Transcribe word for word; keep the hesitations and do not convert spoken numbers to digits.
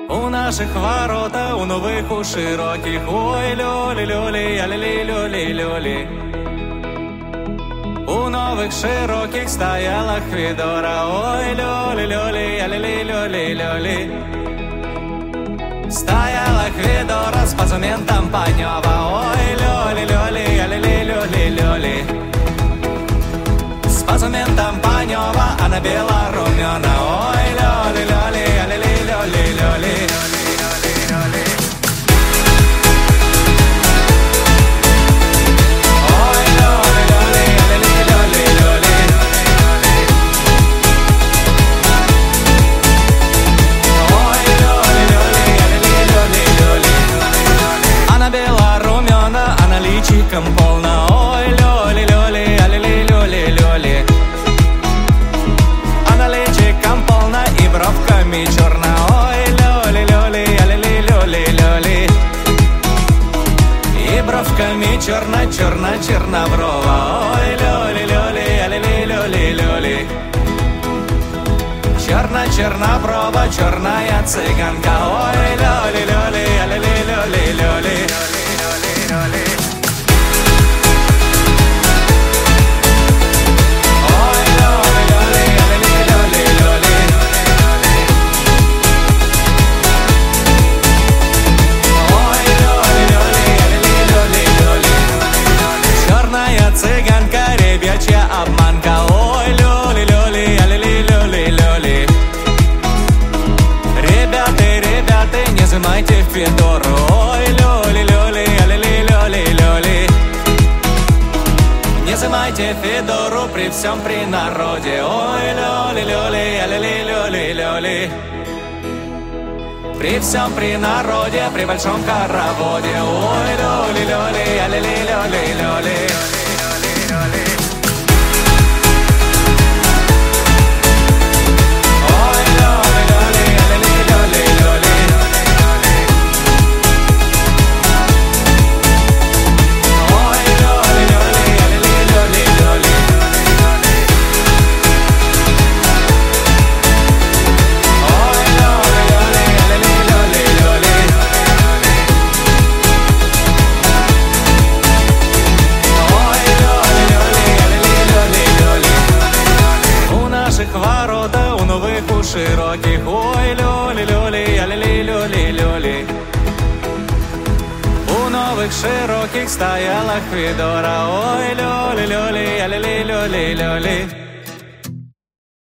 У наших ворота, у новых, у широких. Ой, люли-люли, я-ли-ли-люли-люли. У новых широких стояла Хвидора. Ой, люли-люли, я-ли-ли-люли-люли. Стояла Хвидора с позументом Панева. Ой, люли-люли, я-ли-ли-люли-люли. С позументом Панева, она бела румена. Ой, люли-люли, я-ли-ли-люли-люли. Личиком полна, ой, лёли-лёли, а-ли-ли-лёли-лёли. Она личиком полна и бровками черна, ой, лёли-лёли, а-ли-ли-лёли-лёли. И бровками черна-черна, черноброва, ой, лёли-лёли, а-ли-ли-лёли-лёли. Черна-черноброва, черная цыганка, ой, лёли-лёли, а-ли-ли-лёли-лёли. Цыганка, ребячья обманка, ой, люли-люли, а-ли-ли-люли-люли. Ребята, ребята, не замайте Федору, ой, люли-люли, а-ли-ли-люли-люли. Не замайте Федору при всем при народе, ой, люли-люли, а-ли-ли-люли-люли. При всем при народе, при большом хороводе, ой, люли-люли, а-ли-ли-люли-люли. Ворота у новых, у широких, ой, люли-люли, я-ли-ли-люли-люли. У новых широких стояла Хвидора, ой, люли-люли, я-ли-ли-люли-люли.